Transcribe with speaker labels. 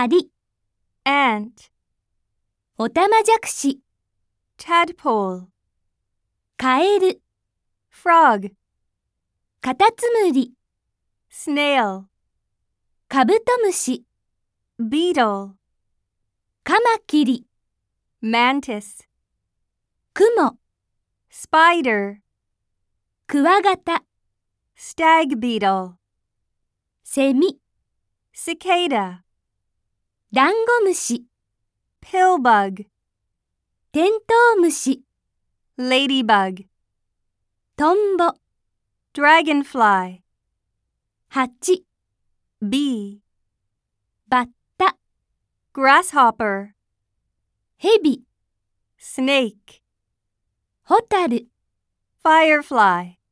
Speaker 1: アリ、
Speaker 2: ant,
Speaker 1: オタマジャクシ、
Speaker 2: tadpole,
Speaker 1: カエル、
Speaker 2: frog,
Speaker 1: カタツムリ、
Speaker 2: snail,
Speaker 1: カブトムシ、
Speaker 2: beetle,
Speaker 1: カマキリ、
Speaker 2: mantis,
Speaker 1: クモ、
Speaker 2: spider,
Speaker 1: クワガタ、
Speaker 2: stag beetle,
Speaker 1: セミ、
Speaker 2: cicada,
Speaker 1: ダンゴムシ、
Speaker 2: pillbug,
Speaker 1: テントウムシ、
Speaker 2: ladybug,
Speaker 1: トンボ、
Speaker 2: dragonfly,
Speaker 1: ハチ、
Speaker 2: bee,
Speaker 1: バッタ、
Speaker 2: grasshopper,
Speaker 1: ヘビ、
Speaker 2: snake,
Speaker 1: ホタル、
Speaker 2: firefly.